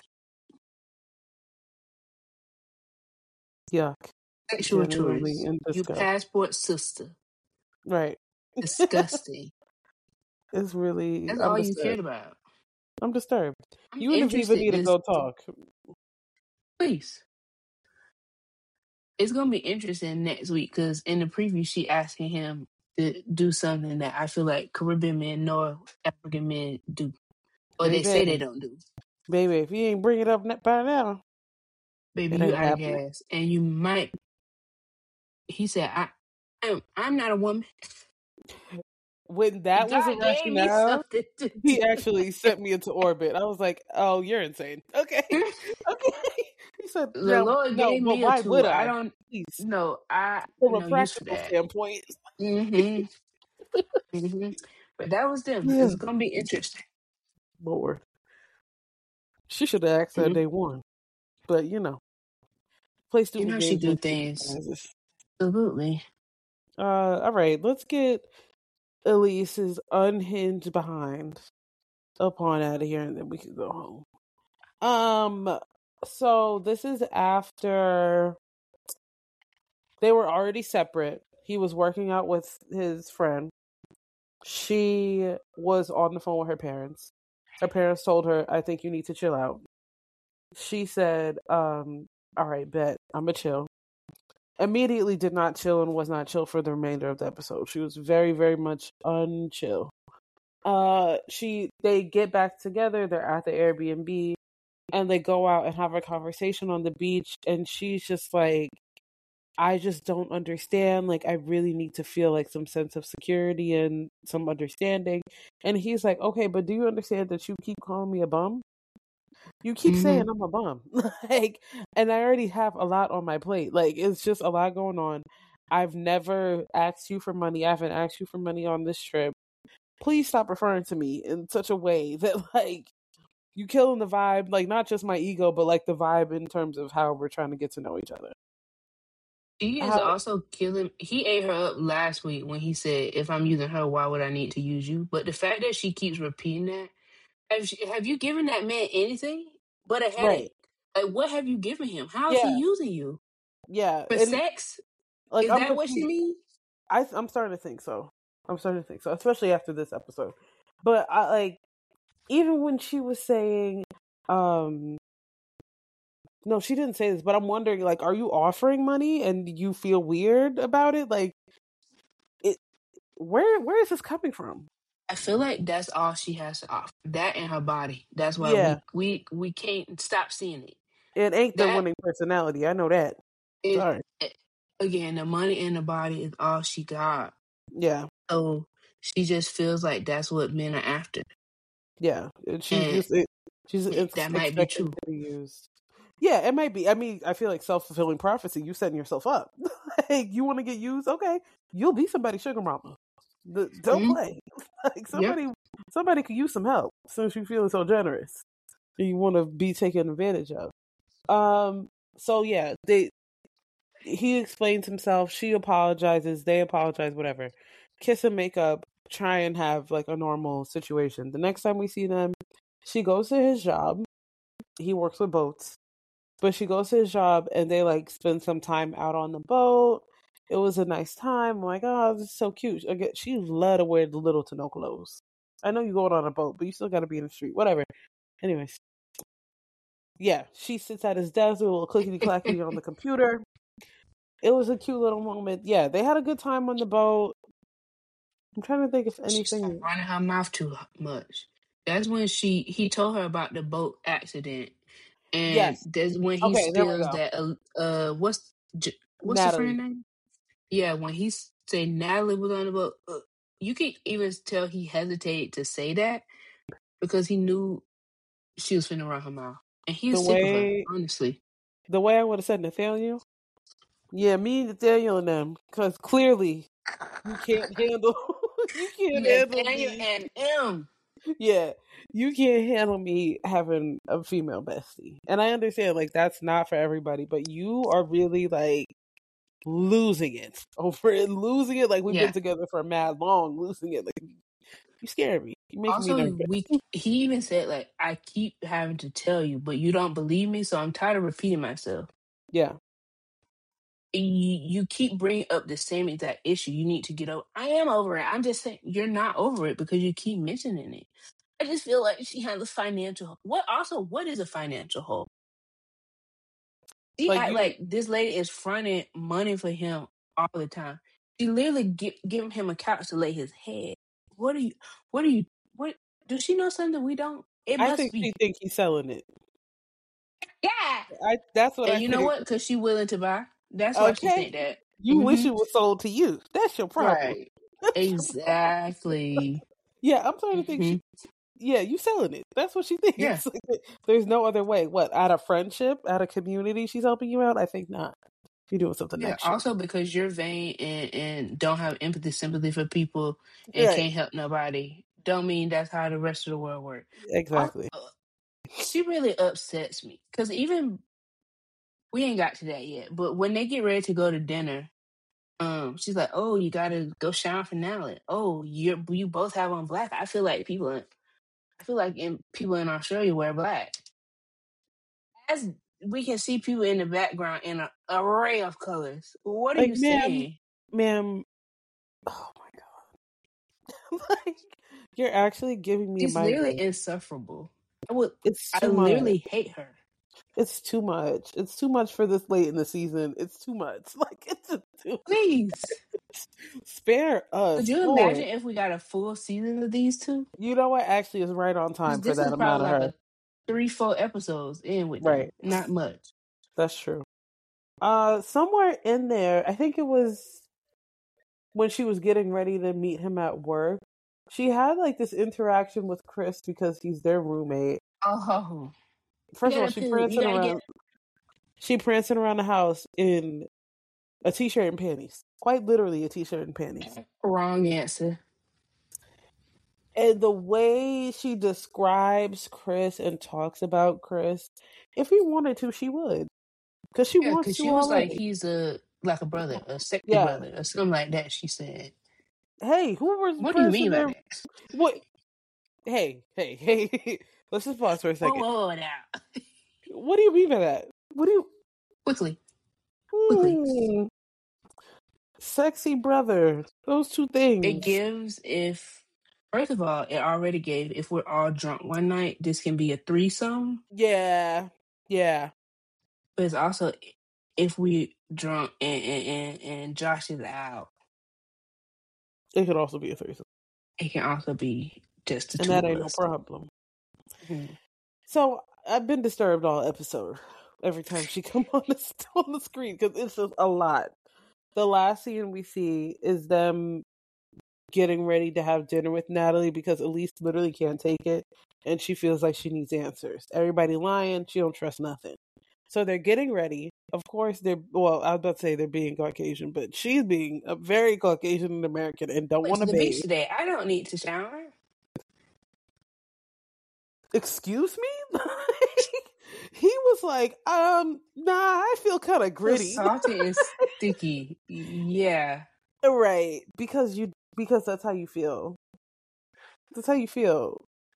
yuck. Sexual tourist. You passport sister. Right. Disgusting. It's really. That's all you cared about. I'm disturbed. You and Aviva need to go talk. Please. It's going to be interesting next week because in the preview, she asking him to do something that I feel like Caribbean men nor African men do. Or they say they don't do. Baby, if you ain't bring it up by now. Baby, you out of gas. And you might. He said, I'm not a woman. When that was a rationale, he actually sent me into orbit. I was like, "Oh, you're insane." Okay. He said, "The Lord gave me a tool. Would I don't. Please. No, from a practical standpoint." Mm-hmm. Mm-hmm. But that was them. Yeah. It's gonna be interesting. Lord, she should have asked that day one, but play stupid games. She do things. Absolutely. All right, let's get Elise's unhinged behind up on out of here, and then we can go home. So this is after they were already separate. He was working out with his friend. She was on the phone with her parents. Her parents told her, "I think you need to chill out." She said, "All right, bet. I'm gonna chill." Immediately did not chill and was not chill for the remainder of the episode. She was very, very much unchill. They get back together. They're at the Airbnb and they go out and have a conversation on the beach. And she's just like, "I just don't understand. Like, I really need to feel like some sense of security and some understanding." And he's like, "Okay, but do you understand that you keep calling me a bum? You keep saying I'm a bum." And I already have a lot on my plate. Like, it's just a lot going on. I've never asked you for money. I haven't asked you for money on this trip. Please stop referring to me in such a way that, you killing the vibe, not just my ego, but, the vibe in terms of how we're trying to get to know each other. He is also killing. He ate her up last week when he said, "If I'm using her, why would I need to use you?" But the fact that she keeps repeating that, have you given that man anything but a headache? Right. What have you given him? How is he using you? Yeah. For sex? Is that what she means? I'm starting to think so. Especially after this episode. But even when she was saying, no, she didn't say this, but I'm wondering, are you offering money and you feel weird about it? Where is this coming from? I feel like that's all she has to offer. That and her body. That's why we can't stop seeing it. It ain't the winning personality. I know that. Sorry. Again, the money and the body is all she got. Yeah. So she just feels like that's what men are after. Yeah. And she's that might be true. To be used. Yeah, it might be. I mean, I feel like self-fulfilling prophecy. You setting yourself up. Like, you want to get used? Okay, you'll be somebody's sugar mama. Don't play. Like, somebody could use some help since you're feeling so generous. You want to be taken advantage of. So yeah, he explains himself. She apologizes. They apologize. Whatever. Kiss and make up. Try and have like a normal situation. The next time we see them, she goes to his job. He works with boats. But she goes to his job and they like spend some time out on the boat. It was a nice time. I'm like, oh, this is so cute. Again, she led to wear little to no clothes. I know you're going on a boat, but you still got to be in the street. Whatever. Anyways. Yeah, she sits at his desk with a little clickety-clackety on the computer. It was a cute little moment. Yeah, they had a good time on the boat. I'm trying to think if anything. She's running her mouth too much. That's when he told her about the boat accident. And yes. That's when he spills that. What's the friend name? Yeah, when he say Natalie was on the boat, you can even tell he hesitated to say that because he knew she was finna run her mouth, and he's sick of her. Honestly, the way I would have said Nathaniel. Yeah, me and Nathaniel and them, because clearly you can't handle. You can't handle me. And him. Yeah, you can't handle me having a female bestie. And I understand, like, that's not for everybody, but you are really, like, losing it over it. Losing it, like, we've been together for mad long. Losing it, like, you scare me. You make me nervous. He even said, like, I keep having to tell you, but you don't believe me, so I'm tired of repeating myself. Yeah. You keep bringing up the same exact issue. You need to get over. I am over it. I'm just saying you're not over it because you keep mentioning it. I just feel like she has a financial. What is a financial hole? She like this lady is fronting money for him all the time. She literally giving him a couch to lay his head. What does she know something we don't? I think she think he's selling it. Yeah. That's what I think. You know what? Because she's willing to buy. That's why she think that. You wish it was sold to you. That's your problem. Right. Exactly. Yeah, I'm starting to think you selling it. That's what she thinks. Yeah. Like, there's no other way. What, out of friendship, out of community, she's helping you out? I think not. You're doing something extra. Also because you're vain and don't have empathy, sympathy for people and can't help nobody. Don't mean that's how the rest of the world works. Exactly. She really upsets me because even we ain't got to that yet. But when they get ready to go to dinner, she's like, "Oh, you gotta go shine for Natalie. Oh, you both have on black." I feel like people in Australia wear black. As we can see people in the background in an array of colors. What are you saying, ma'am? Oh my god! Like, you're actually giving me. She's literally insufferable. I literally hate her. It's too much. It's too much for this late in the season. It's too much. Like, it's just too Please. Spare us. Could you imagine if we got a full season of these two? You know what? Actually, is right on time for that amount of her. Like 3-4 episodes in with them. Not much. That's true. Somewhere in there, I think it was when she was getting ready to meet him at work, she had like this interaction with Chris because he's their roommate. Oh. First of all, she prancing around the house in a t-shirt and panties. Quite literally a t-shirt and panties. Wrong answer. And the way she describes Chris and talks about Chris, if he wanted to, she would. Because she wants to. She was like, he's like a brother, a sexy brother, or something like that, she said. Hey, who was what do you mean by that? What? Hey. Let's just pause for a second. Whoa, now. What do you mean by that? What do you... Quickly. Sexy brother. Those two things. It gives first of all, it already gave if we're all drunk one night, this can be a threesome. Yeah. But it's also if we drunk and Josh is out. It could also be a threesome. It can also be just the two of us. And that ain't no problem. Mm-hmm. So I've been disturbed all episode every time she come on the screen because it's just a lot. the last scene we see is them getting ready to have dinner with Natalie because Elise literally can't take it and she feels like she needs answers. Everybody lying, she don't trust nothing. So they're getting ready. Of course, I was about to say they're being Caucasian, but she's being a very Caucasian and American and don't want to the bathe. beach today. I don't need to shower. Excuse me? He was like, nah, I feel kind of gritty. So salty and sticky. Yeah. Right. Because that's how you feel. That's how you feel.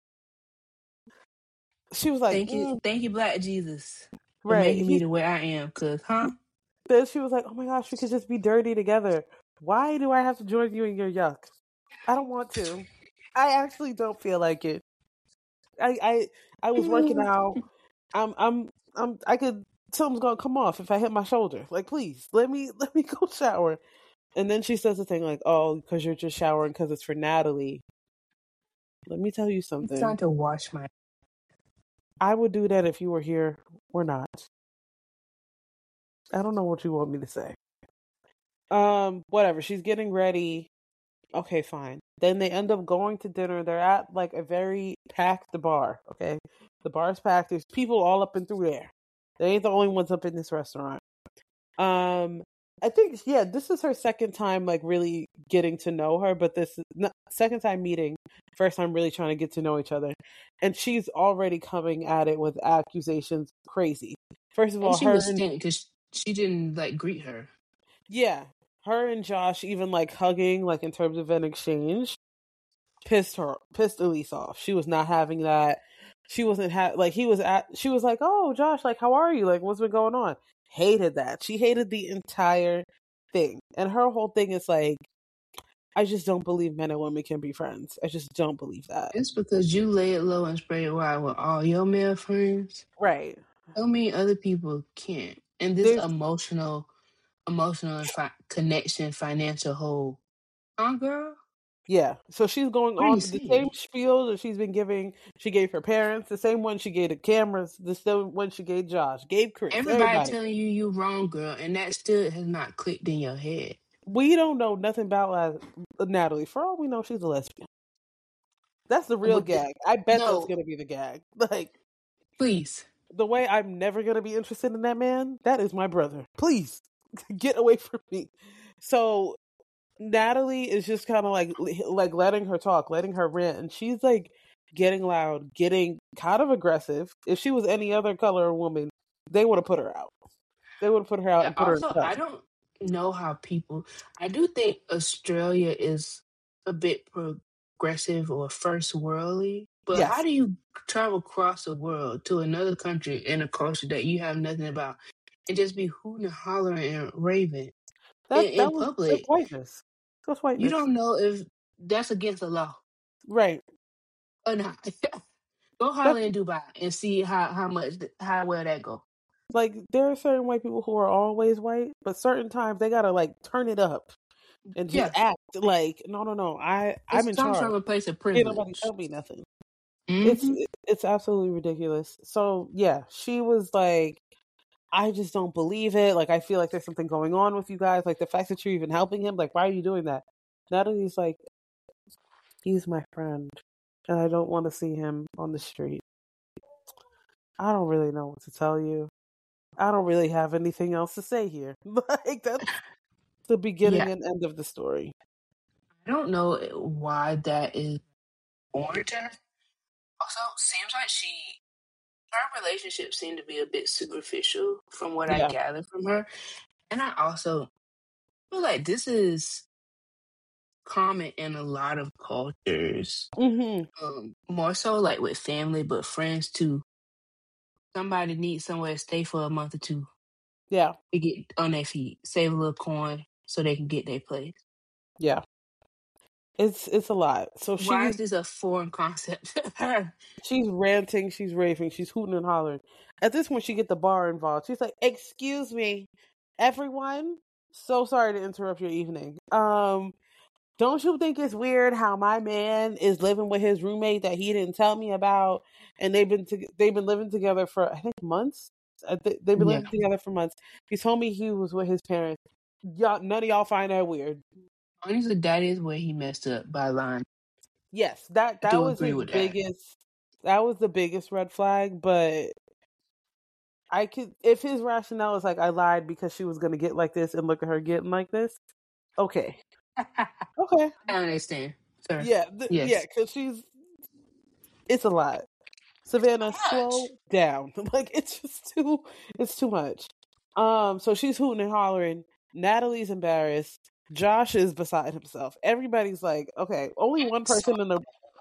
She was like, thank you, Black Jesus. For right. making me the way I am, cause Then she was like, oh my gosh, we could just be dirty together. Why do I have to join you in your yuck? I don't want to. I actually don't feel like it. I was working out. Something's gonna come off if I hit my shoulder. Like, please, let me go shower. And then she says the thing like, oh, because you're just showering because it's for Natalie. Let me tell you something. I'm trying to wash my... I would do that if you were here or not. I don't know what you want me to say. Whatever. She's getting ready. Okay, fine. Then they end up going to dinner. They're at like a very packed bar. Okay, the bar's packed. There's people all up and through there. They ain't the only ones up in this restaurant. I think this is her second time like really getting to know her, but this is second time meeting, first time really trying to get to know each other, and she's already coming at it with accusations. Crazy. First of all, she was stink because she didn't like greet her. Yeah, her and Josh even like hugging, like in terms of an exchange, pissed Elise off. She was not having that. She wasn't she was like, oh, Josh, like, how are you? Like, what's been going on? Hated that. She hated the entire thing. And her whole thing is like, I just don't believe men and women can be friends. I just don't believe that. It's because you lay it low and spray it wide with all your male friends. Right. Don't mean other people can't. And this emotional connection, financial whole. Girl? Yeah. So she's going on to the same spiel that she's been giving. She gave her parents, the same one she gave the cameras, the same one she gave Josh, gave Chris. Everybody telling you wrong, girl, and that still has not clicked in your head. We don't know nothing about Natalie. For all we know, she's a lesbian. That's the real gag. I bet that's going to be the gag. Like, please. The way I'm never going to be interested in that man, that is my brother. Please, get away from me. So Natalie is just kind of like letting her talk, letting her rant, and she's like getting loud, getting kind of aggressive. If she was any other color woman, they would have put her out. They would have put her out and put her in touch. I don't know how people... I do think Australia is a bit progressive or first worldly, but how do you travel across the world to another country in a culture that you have nothing about and just be hooting and hollering and raving in public? That's whiteness. That's whiteness. You don't know if that's against the law. Right. Or not. Go holler in Dubai and see how well that go. Like, there are certain white people who are always white, but certain times they gotta like turn it up and just act like no. I'm in charge. From a place of privilege. Can't nobody tell me nothing. Mm-hmm. It's absolutely ridiculous. So yeah, she was like, I just don't believe it. Like, I feel like there's something going on with you guys. Like, the fact that you're even helping him. Like, why are you doing that? Natalie's like, he's my friend, and I don't want to see him on the street. I don't really know what to tell you. I don't really have anything else to say here. Like, that's the beginning and end of the story. I don't know why that is important to her. Also, seems like her relationship seemed to be a bit superficial from what I gathered from her. And I also feel like this is common in a lot of cultures. Mm-hmm. More so like with family, but friends too. Somebody needs somewhere to stay for a month or two. Yeah. To get on their feet. Save a little coin so they can get their place. Yeah. It's a lot. So why is this a foreign concept to her? She's ranting, she's raving, she's hooting and hollering. At this point, she get the bar involved. She's like, "Excuse me, everyone. So sorry to interrupt your evening. Don't you think it's weird how my man is living with his roommate that he didn't tell me about, and they've been living together for I think months. They've been living together for months. He told me he was with his parents. none of y'all find that weird. Honestly, that is where he messed up by lying. Yes, that was his biggest. That was the biggest red flag. But I could, if his rationale is like, I lied because she was going to get like this, and look at her getting like this. Okay. Okay. I understand. Sir. Yeah. Yes. Yeah. Because it's a lot. Savannah, slow down. Like, it's just it's too much. So she's hooting and hollering. Natalie's embarrassed. Josh is beside himself. Everybody's like, okay, only one person in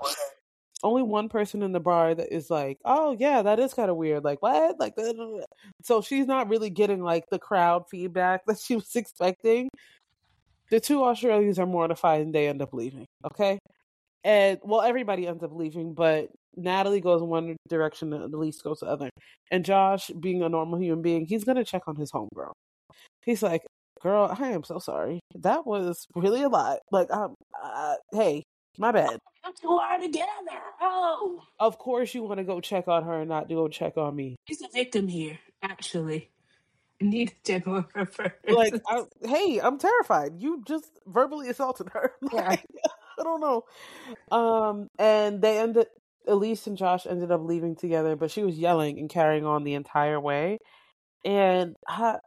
the bar that is like, oh yeah, that is kind of weird. Like, what? Like, so she's not really getting like the crowd feedback that she was expecting. The two Australians are mortified and they end up leaving. Okay. And well, everybody ends up leaving, but Natalie goes in one direction and Elise goes the other. And Josh, being a normal human being, he's going to check on his homegirl. He's like, girl, I am so sorry. That was really a lot. Like, hey, my bad. You two are together. Oh. Of course you want to go check on her and not go check on me. He's a victim here, actually. I need to check on her first. Like, hey, I'm terrified. You just verbally assaulted her. Like, yeah. I don't know. And Elise and Josh ended up leaving together, but she was yelling and carrying on the entire way. And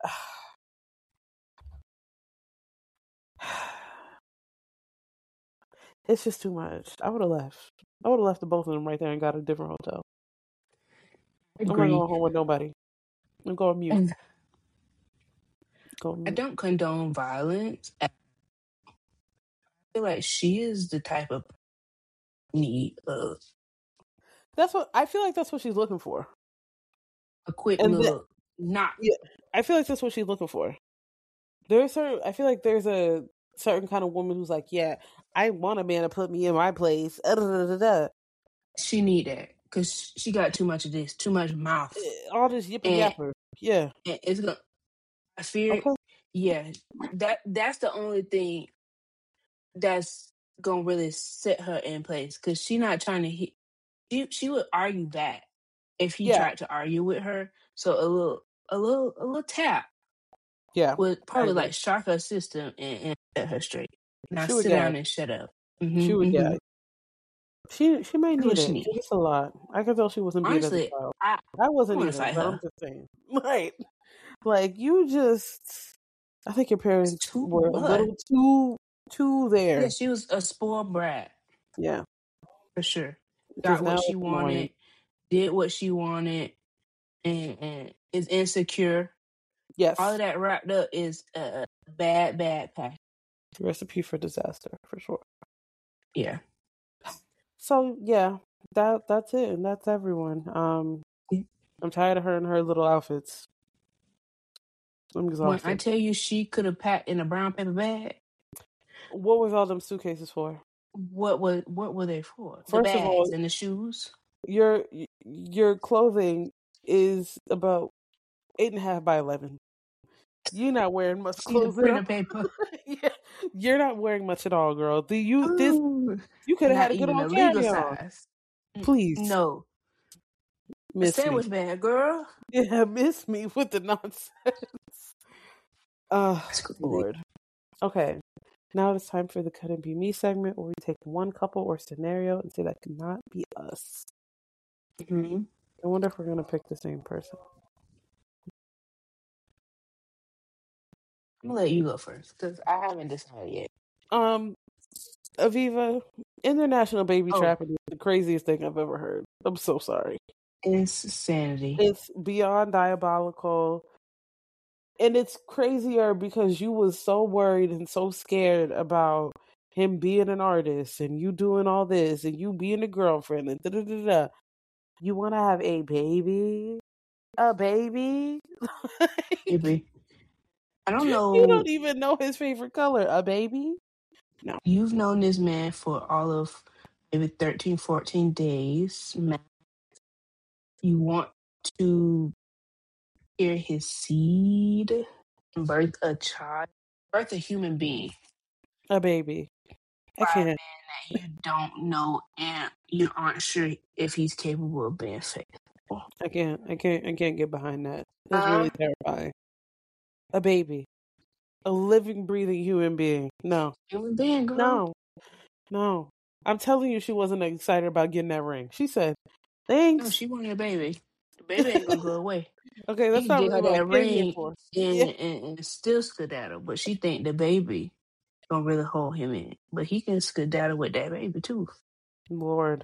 it's just too much. I would have left. I would have left the both of them right there and got a different hotel. I'm not going home with nobody. I'm going mute. I don't condone violence. I feel like she is the type of need of. That's what I feel like. That's what she's looking for. A quick look, not. Yeah, I feel like that's what she's looking for. I feel like there's a certain kind of woman who's like, yeah, I want a man to put me in my place. She need that because she got too much of this, too much mouth, all this yippee yapper. Yeah, and it's gonna. I fear. Okay. Yeah, that's the only thing that's gonna really set her in place because she's not trying to hit. She would argue back if he tried to argue with her. So a little tap. Yeah, would probably like shock her system and set her straight. Now sit down and shut up. Mm-hmm, she would get. She may need it. It's a lot. I could tell she wasn't being as a child. I wasn't either. But I'm just saying, right? Like you just. I think your parents were a little too there. Yeah, she was a spoiled brat. Yeah, for sure. Got what she wanted, did what she wanted, and is insecure. Yes. All of that wrapped up is a bad package. Recipe for disaster, for sure. Yeah. So, yeah, that's it. And that's everyone. I'm tired of her and her little outfits. I'm exhausted. When I tell you she could have packed in a brown paper bag. What was all them suitcases for? What were they for? The bags of all, and the shoes? Your clothing is about 8.5 by 11. You're not wearing much clothing. Paper. Yeah, you're not wearing much at all, girl. You could have had a good old carry on. Please, no. Miss sandwich me. Bag, girl. Yeah, miss me with the nonsense. Lord. Okay, now it's time for the Couldn't Be Me segment, where we take one couple or scenario and say that could not be us. Mm-hmm. I wonder if we're gonna pick the same person. I'm gonna let you go first because I haven't decided yet. Aviva, international baby trapping is the craziest thing I've ever heard. I'm so sorry. It's insanity. It's beyond diabolical. And it's crazier because you was so worried and so scared about him being an artist and you doing all this and you being a girlfriend and da-da-da-da. You want to have a baby? A baby? Baby. I don't know. You don't even know his favorite color. A baby? No. You've known this man for all of maybe 13, 14 days. You want to hear his seed and birth a child, birth a human being. A baby. I can't. A man that you don't know and you aren't sure if he's capable of being faithful. I can't get behind that. It's really terrifying. A baby. a living, breathing human being. No. Human being, girl. No. I'm telling you, she wasn't excited about getting that ring. She said, thanks. No, she wanted a baby. The baby ain't gonna go away. Okay, that's not get her really what that I came here ring for. and still skedaddle, but she think the baby gonna really hold him in. But he can skedaddle with that baby too. Lord.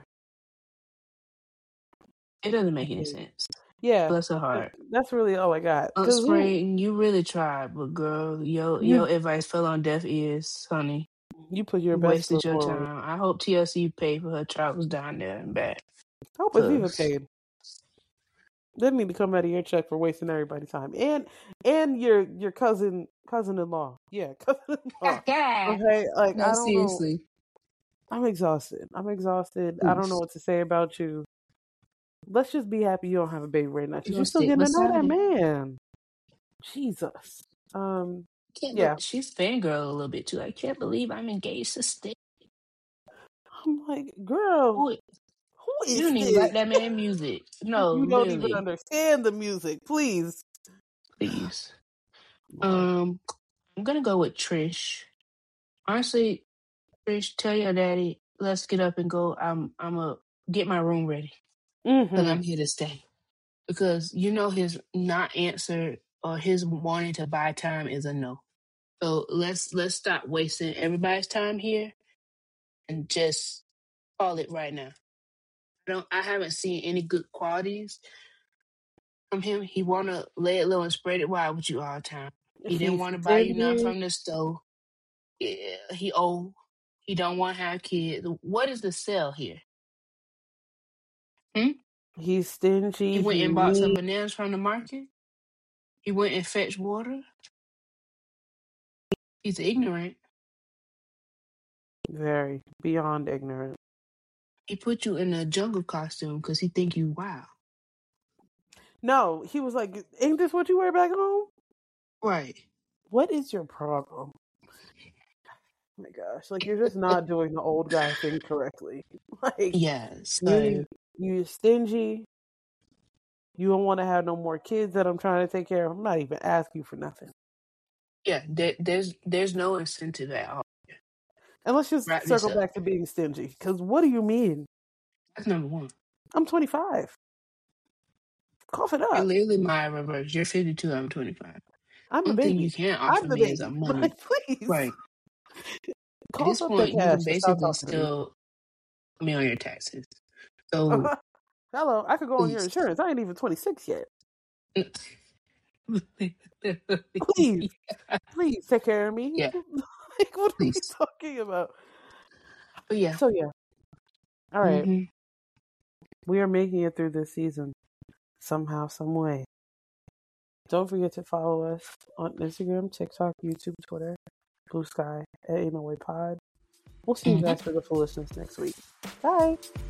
It doesn't make any sense. Yeah. Bless her heart. That's really all I got. Spring, you really tried, but girl, your advice fell on deaf ears, honey. You put your best wasted your forward. Time. I hope TLC paid for her travels down there and back. I hope it's even paid. They need to come out of your check for wasting everybody's time, and your cousin-in-law. Yeah, cousin-in-law. Okay, like no, I don't seriously. Know. I'm exhausted. Oof. I don't know what to say about you. Let's just be happy you don't have a baby right now. You're still getting to know that man. Jesus. Yeah, she's fangirl a little bit too. I can't believe I'm engaged to Stick. I'm like, girl, who is you don't even like that man music? No, you don't even understand the music. Please. I'm gonna go with Trish. Honestly, Trish, tell your daddy, let's get up and go. I'm gonna get my room ready because I'm here to stay. Because his not answer or his wanting to buy time is a no. So let's stop wasting everybody's time here and just call it right now. I haven't seen any good qualities from him. He wanna lay it low and spread it wide with you all the time. He didn't want to buy you nothing from the store. Yeah, he old. He don't want to have kids. What is the sell here? He's stingy. He went and bought some bananas from the market. He went and fetched water. He's ignorant. Very beyond ignorant. He put you in a jungle costume because he think you wild. No, he was like, ain't this what you wear back home? Right. What is your problem? Oh my gosh, like you're just not doing the old guy thing correctly. Like, yes, you're stingy. You don't want to have no more kids that I'm trying to take care of. I'm not even asking you for nothing. Yeah, there's no incentive at all. And let's just circle back to being stingy. Because what do you mean? That's number one. I'm 25. Cough it up. You're literally my reverse. You're 52. I'm 25. I'm a baby. You can't offer me is a money. Like, please. Right. At this point, you can basically still put me on your taxes. So, hello, I could go on your insurance. I ain't even 26 yet. Please take care of me. Yeah. Like, what are we talking about? But yeah. So yeah. All right. Mm-hmm. We are making it through this season somehow, some way. Don't forget to follow us on Instagram, TikTok, YouTube, Twitter, Blue Sky at Ain't No Way Pod. We'll see you guys for the full listeners next week. Bye.